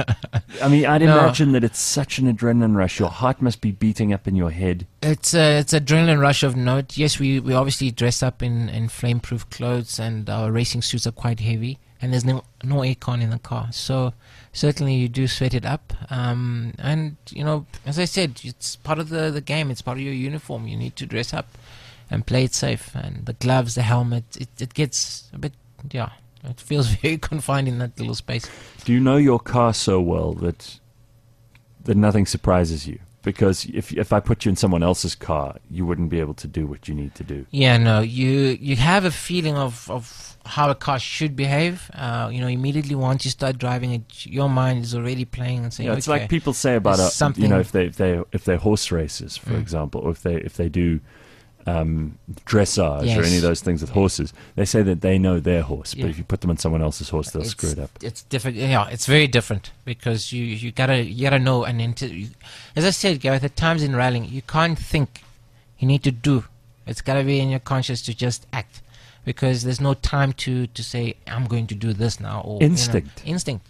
I mean, I'd No. imagine that it's such an adrenaline rush. Your heart must be beating up in your head. It's a it's adrenaline rush of note. Yes, we, we obviously dress up in, in flame-proof clothes, and our racing suits are quite heavy, and there's no no aircon in the car. So certainly you do sweat it up. Um, and you know, as I said, it's part of the, the game. It's part of your uniform. You need to dress up and play it safe. And the gloves, the helmet, it it gets a bit yeah. It feels very confined in that little space. Do you know your car so well that that nothing surprises you? Because if if I put you in someone else's car, you wouldn't be able to do what you need to do. Yeah, no, you you have a feeling of, of how a car should behave. Uh, you know, immediately once you start driving it, your mind is already playing and saying, Yeah, it's okay, like people say about there's a, you something- know if they if they if they're horse races, for Mm. example, or if they if they do um, dressage or Yes. any of those things with horses, they say that they know their horse, Yeah. but if you put them on someone else's horse, they'll screw it up. It's different. Yeah, it's very different because you, you gotta you gotta know and inter- you, as I said, Gareth, at times in rallying you can't think, you need to do. It's gotta be in your conscious to just act, because there's no time to, to say I'm going to do this now, or you know, Instinct. instinct.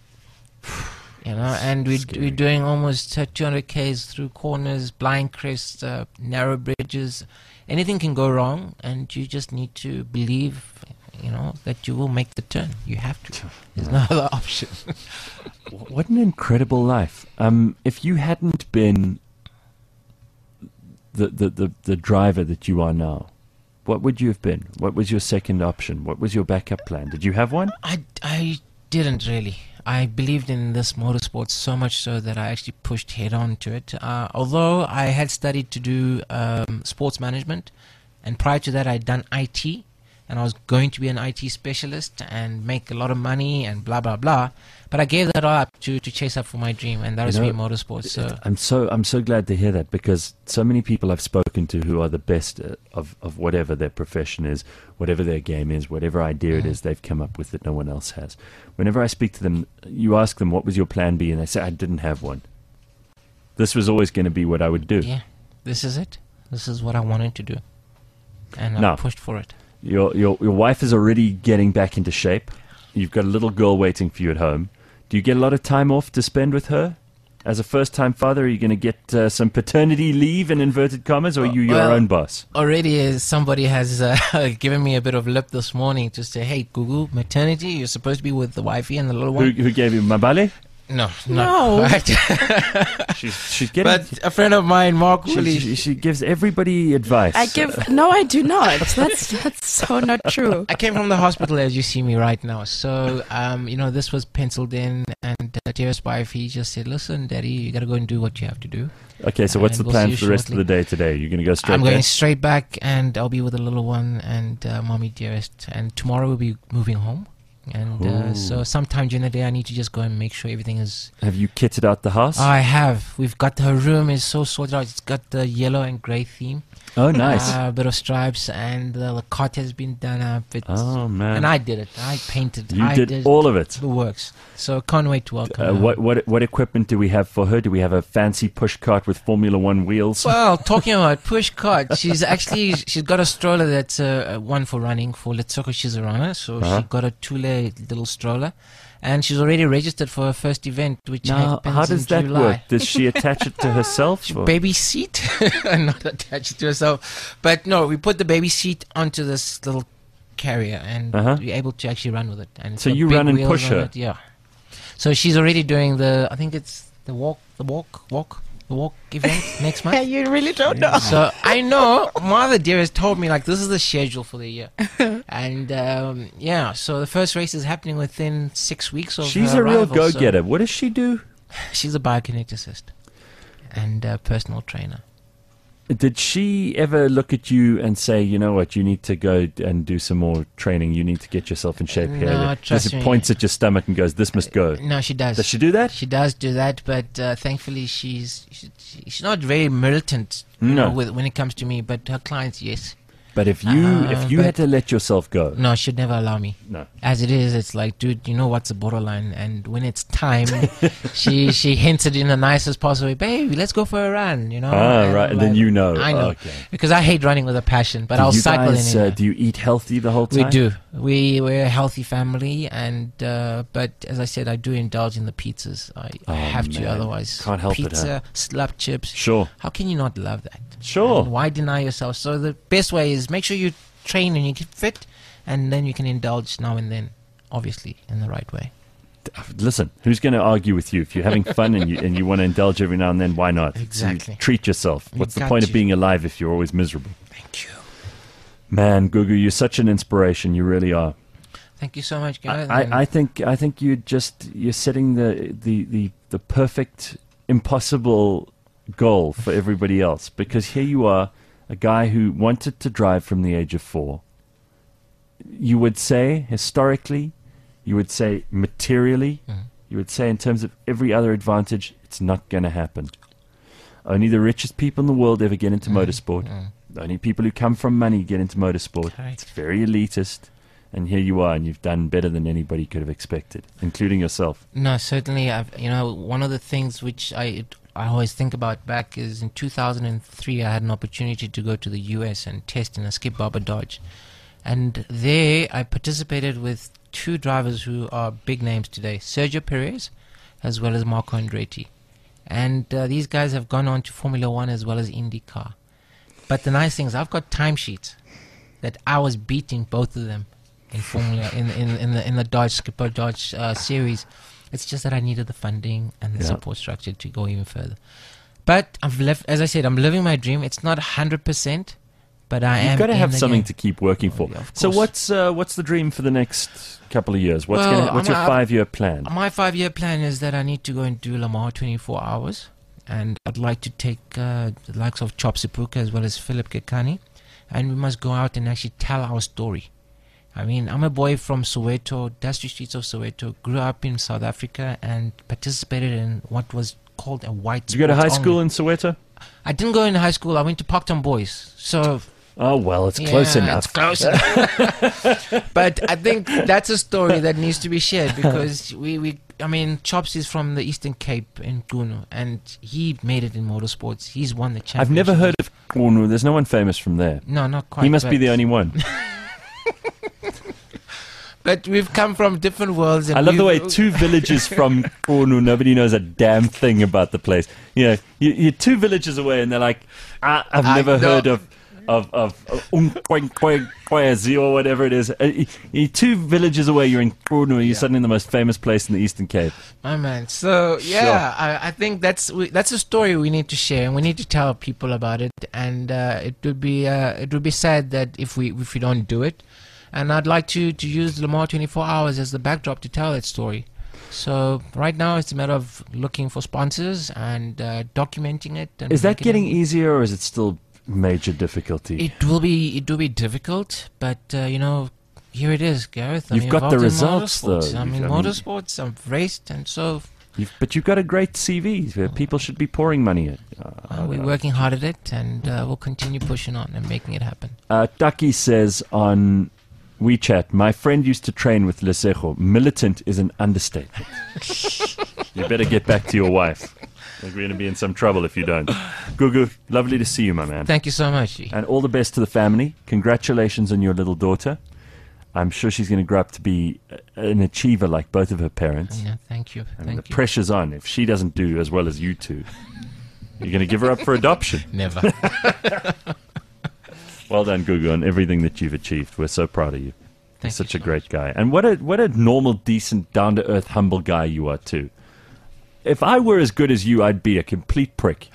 You know, and we Scary. we're doing almost uh, two hundred k's through corners, blind crests, uh, narrow bridges. Anything can go wrong, and you just need to believe, you know, that you will make the turn. You have to. There's no other option. What an incredible life! Um, if you hadn't been the, the, the, the driver that you are now, what would you have been? What was your second option? What was your backup plan? Did you have one? I, I didn't really. I believed in this motorsport so much so that I actually pushed head on to it. Uh, although I had studied to do um, sports management, and prior to that I'd done I T, and I was going to be an I T specialist and make a lot of money and blah blah blah. But I gave that all up to, to chase up for my dream, and that You was know, be motorsports. So I'm so I'm so glad to hear that, because so many people I've spoken to who are the best uh, of of whatever their profession is, whatever their game is, whatever idea it is they've come up with that no one else has. Whenever I speak to them, you ask them what was your plan B, and they say I didn't have one. This was always going to be what I would do. yeah, this is it. This is what I wanted to do, and I Now- pushed for it. Your your your wife is already getting back into shape. You've got a little girl waiting for you at home. Do you get a lot of time off to spend with her? As a first-time father, are you going to get uh, some paternity leave in inverted commas, or are you your Well, own boss? Already, uh, somebody has uh, given me a bit of lip this morning to say, "Hey, Google, maternity. You're supposed to be with the wifey and the little Who, one." who gave you Mabale? No, No. no. She's she's getting. But a friend of mine, Mark she, Woolley, she, she gives everybody advice. I give no, I do not. That's that's so not true. I came from the hospital as you see me right now. So, um, you know, this was penciled in, and uh, dearest wife, he just said, "Listen, Daddy, you got to go and do what you have to do." Okay, so what's And the we'll plan see you for the rest shortly. of the day today? You're going to go straight I'm there? going straight back, and I'll be with the little one and uh, mommy dearest. And tomorrow we'll be moving home. And uh, Ooh. so sometime during the day, I need to just go and make sure everything is. Have you kitted out the house? I have. We've got her room is so sorted out. It's got the yellow and grey theme. oh, nice. A bit of stripes, and uh, the cot has been done up. It's, oh, man. and I did it. I painted. you I did, all of it. the works. So can't wait to welcome Uh, her. what what what equipment do we have for her? Do we have a fancy push cart with Formula One wheels? Well, talking about push cart, she's actually she's got a stroller that's uh, one for running for Letsoko Shizarana. So Uh-huh. she got a two-layer little stroller, and she's already registered for her first event, which now, happens how does in that July. work? Does she attach it to herself? or- Baby seat, not attached to herself, but no, we put the baby seat onto this little carrier and Uh-huh. be able to actually run with it. And it's So got you big run and wheels push on her? it, yeah. So she's already doing the. I think it's the walk, the walk, walk, the walk event next month. You really don't know. So I know Mother Dear has told me like this is the schedule for the year, and um, yeah. So the first race is happening within six weeks of. She's her a real arrival, so go-getter. What does she do? she's a biokineticist and a personal trainer. Did she ever look at you and say, you know what, you need to go and do some more training. You need to get yourself in shape here. No, trust Just me. points at your stomach and goes, this must go. No, she does. Does she do that? She does do that, but uh, thankfully she's she, she's not very militant. You No. know, with, when it comes to me, but her clients, yes. But if you Uh, if you but- had to let yourself go, No, she'd never allow me. no. As it is, it's like, dude, you know what's the borderline? And when it's time, she she hinted in the nicest possible way, baby, let's go for a run, you know? Ah, And right, I'm and then like, you know. I know. Okay. Because I hate running with a passion, but Do I'll you cycle guys, anyway. uh, do you eat healthy the whole We time? do. We we're a healthy family, and uh, but as I said, I do indulge in the pizzas. I Oh, have to, man. otherwise. Can't help it, Pizza, huh? slap chips. Sure. How can you not love that? Sure. And why deny yourself? So the best way is make sure you train and you get fit, and then you can indulge now and then, obviously in the right way. Listen, who's going to argue with you? If you're having fun and you and you want to indulge every now and then, why not? Exactly. You treat yourself. You What's the got point of to. being alive if you're always miserable? Thank you. Man, Gugu, you're such an inspiration. You really are. Thank you so much, I, Gareth. I, and I think I think you just you're setting the, the, the, the perfect impossible goal for everybody else, because here you are, a guy who wanted to drive from the age of four. You would say historically, you would say materially, Mhm. you would say in terms of every other advantage, it's not going to happen. Only the richest people in the world ever get into Mhm. motorsport. Mm. Only people who come from money get into motorsport. Correct. It's very elitist. And here you are, and you've done better than anybody could have expected, including yourself. No, certainly. I've you know one of the things which I I always think about back is in two thousand three I had an opportunity to go to the U S and test in a Skip Barber Dodge, and there I participated with two drivers who are big names today, Sergio Perez, as well as Marco Andretti, and uh, these guys have gone on to Formula One as well as IndyCar. But the nice thing is I've got timesheets that I was beating both of them in Formula in in in the in the Dodge Skipper Dodge uh, series. It's just that I needed the funding and the Yeah. support structure to go even further. But I've left, as I said, I'm living my dream. It's not hundred percent, but I am. You've got to in have the something game. to keep working for. Oh, yeah, of So course. what's uh, what's the dream for the next couple of years? What's Well, gonna, what's I'm your a- five-year plan? My five-year plan is that I need to go and do Le Mans twenty-four hours, and I'd like to take uh, the likes of Chop Sipuka as well as Philip Kekani, and we must go out and actually tell our story. I mean, I'm a boy from Soweto, dusty streets of Soweto, grew up in South Africa and participated in what was called a white. Did you go to high sports school only. in Soweto? I didn't go into high school. I went to Parktown Boys. So Oh well, it's close yeah, enough. It's close enough. But I think that's a story that needs to be shared because we, we I mean, Chops is from the Eastern Cape in Gunu, and he made it in motorsports. He's won the championship. I've never heard of Cornwall. There's no one famous from there. No, not quite. He must be but- the only one. But we've come from different worlds. And I love the way we've- two villages from Cornwall, nobody knows a damn thing about the place. You know, you, you're two villages away, and they're like, ah, I've I never know. heard of of of of Umkwankwankwazi or whatever it is. Uh, you- You're two villages away. You're in Cornwall. You're suddenly in the most famous place in the Eastern Cape. My man. So yeah, I, I think that's we, that's a story we need to share, and we need to tell people about it. And uh, it would be uh, it would be sad that if we if we don't do it. And I'd like to to use Le Mans twenty-four hours as the backdrop to tell that story. So right now it's a matter of looking for sponsors and uh, documenting it. And Is that making getting it- easier, or is it still major difficulty? It will be it will be difficult, but uh, you know. Here it is, Gareth. I'm You've got the involved in results, motorsports. though. I'm in You've- I mean- motorsports. I've raced, and so You've, but you've got a great C V. where People should be pouring money at. Uh, Uh, we're working hard at it, and uh, we'll continue pushing on and making it happen. Uh, Taki says on WeChat, my friend used to train with Lesego. Militant is an understatement. You better get back to your wife. I think we're going to be in some trouble if you don't. Gugu, lovely to see you, my man. Thank you so much. G. And all the best to the family. Congratulations on your little daughter. I'm sure she's going to grow up to be a- an achiever like both of her parents. Yeah, thank you. And Thank the you. pressure's on. If she doesn't do as well as you two, you're going to give her up for adoption. Never. Well done, Gugu, on everything that you've achieved. We're so proud of you. Thank Such you a so great guy. And what a what a normal, decent, down-to-earth, humble guy you are, too. If I were as good as you, I'd be a complete prick.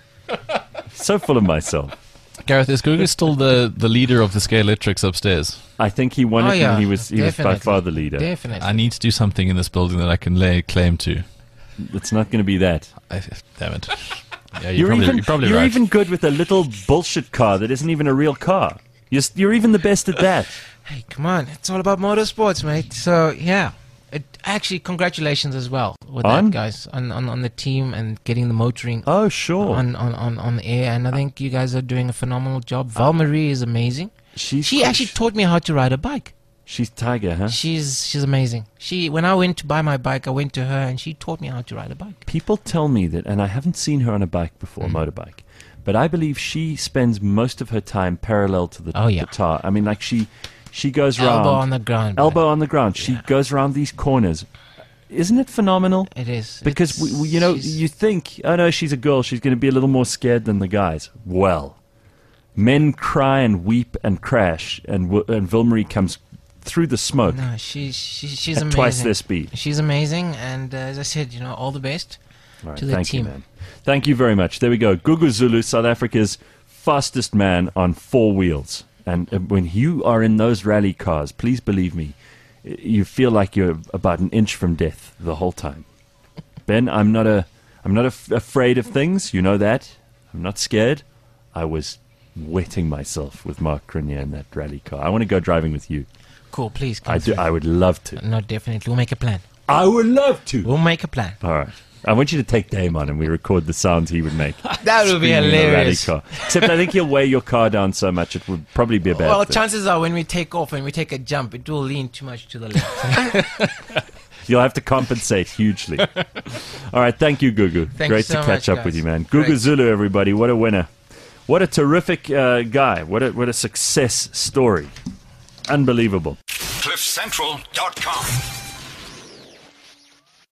So full of myself. Gareth, is Gugu still the, the leader of the Scalextrics upstairs? I think he won Oh, it yeah, and he was he was by definitely. far the leader. Definitely. I need to do something in this building that I can lay claim to. It's not going to be that. I, damn it. Yeah, you're, You're, probably, even, you're probably you're right. even good with a little bullshit car that isn't even a real car. You're, s- you're even the best at that. Hey, come on. It's all about motorsports, mate. So, yeah. It, actually, congratulations as well with On? that, guys, on, on, on the team and getting the motoring Oh, sure. on, on, on, on the air. And I think you guys are doing a phenomenal job. Val Marie is amazing. She's She actually taught me how to ride a bike. She's Tiger, huh? She's she's amazing. She When I went to buy my bike, I went to her and she taught me how to ride a bike. People tell me that, and I haven't seen her on a bike before, Mm. a motorbike, but I believe she spends most of her time parallel to the, Oh, yeah. the tar. I mean, like she she goes round. Elbow on the ground. elbow on the ground. She Yeah. goes around these corners. Isn't it phenomenal? It is. Because, we, It's- we, you know, she's- you think, oh no, she's a girl, she's going to be a little more scared than the guys. Well, men cry and weep and crash, and, w- and Vilmarie comes through the smoke No, she's she, she's at amazing. twice their speed. She's amazing, and uh, as I said, you know, all the best All right, to the thank team. you, man. Thank you very much. There we go. Gugu Zulu, South Africa's fastest man on four wheels. And uh, when you are in those rally cars, please believe me, y- you feel like you're about an inch from death the whole time. Ben, I'm not a, I'm not af- afraid of things. You know that. I'm not scared. I was wetting myself with Mark Grenier in that rally car. I want to go driving with you. Cool, please. Come I do. through. I would love to. No, definitely. We'll make a plan. I would love to. We'll make a plan. All right. I want you to take Dame on and we record the sounds he would make. That would be Screaming in a rally hilarious. car. Except I think he'll weigh your car down so much it would probably be a bad Well, thing. chances are when we take off and we take a jump, it will lean too much to the left. You'll have to compensate hugely. All right, thank you, Gugu. Thank Great you so to catch much, up with guys. you, man. Gugu Great. Zulu, everybody. What a winner. What a terrific uh, guy. What a, what a success story. Unbelievable. cliff central dot com